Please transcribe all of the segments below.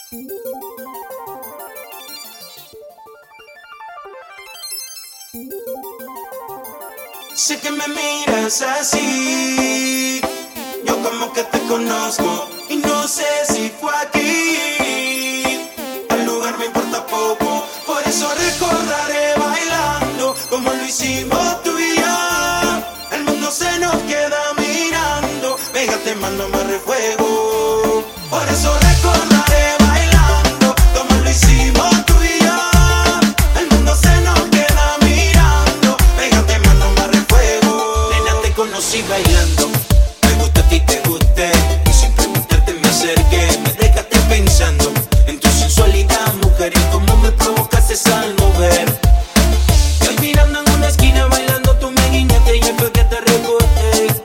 Sé que me miras así, yo como que te conozco y no sé si fue aquí. El lugar me importa poco, por eso recordaré bailando como lo hicimos tú y yo. El mundo se nos queda mirando, pégate, mando más refuego. Por eso recordaré bailando como lo hicimos tú y yo. El mundo se nos queda mirando, pégate, mando más refuego. Nena, te conocí bailando, me gusta a ti, te gusté, y sin preguntarte me acerqué. Me dejaste pensando en tu sensualidad, mujer, y cómo me provocaste al mover. Y hoy mirando en una esquina bailando, tú me guiñaste y fue que te reboté.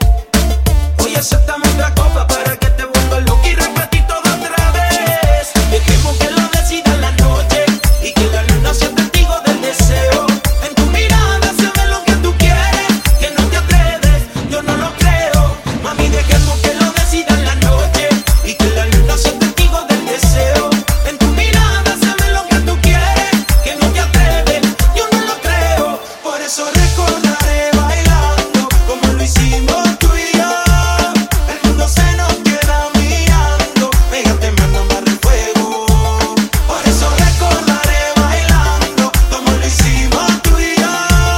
Hoy aceptamos otra copa para que te vuelva loca y repetir todo otra vez. Dejemos que lo decida la noche y que la luna sea testigo del deseo. En tu mirada se ve lo que tú quieres, que no te atreves, yo no lo creo. Mami, dejemos que lo decida la noche y que la luna sea testigo del deseo. En tu mirada se ve lo que tú quieres, que no te atreves, yo no lo creo. Por eso recordaré bailando como lo hicimos tú y yo. El mundo se nos queda mirando, pégate, mando más refuego. Por eso recordaré bailando como lo hicimos tú y yo.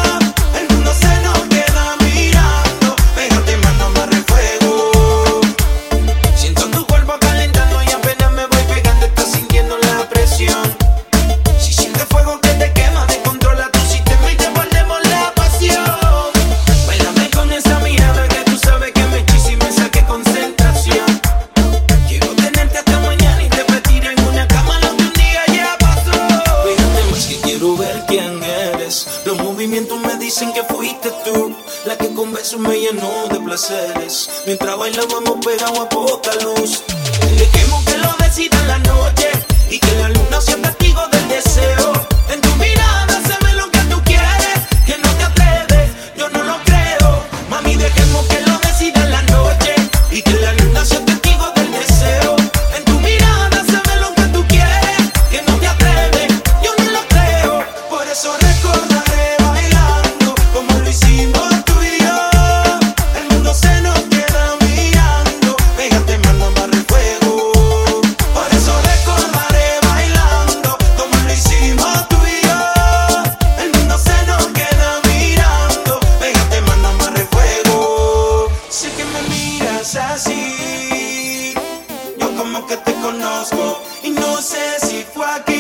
El mundo se nos queda mirando, pégate, mando más refuego. Siento tu cuerpo calentando y apenas me voy pegando, estás sintiendo la presión. Si sientes fuego que te quema, descontrola tu sistema y te volvemos la pasión. Bailame con esa mirada que tú sabes que me hechiza y me saque concentración. Quiero tenerte hasta mañana y repetir en una cama lo que un día ya pasó. Fíjate más que quiero ver quién eres. Los movimientos me dicen que fuiste tú, la que con besos me llenó de placeres. Mientras bailábamos pegados a poca luz. Dejemos que lo decida la noche y que la luna sea testigo del deseo. En tu mirada se ve lo que tú quieres, que no te atreves, yo no lo creo. Mami, dejemos que lo decida la noche y que la luna sea testigo del deseo. En tu mirada se ve lo que tú quieres, que no te atreves, yo no lo creo. Por eso recordaré bailando como lo hicimos tú y yo. El mundo se nos queda mirando, pégate, mando más refuego. Por eso recordaré bailando como lo hicimos tú y yo. El mundo se nos queda mirando, pégate, mando más refuego. Sé que me miras así, yo como que te conozco y no sé si fue aquí.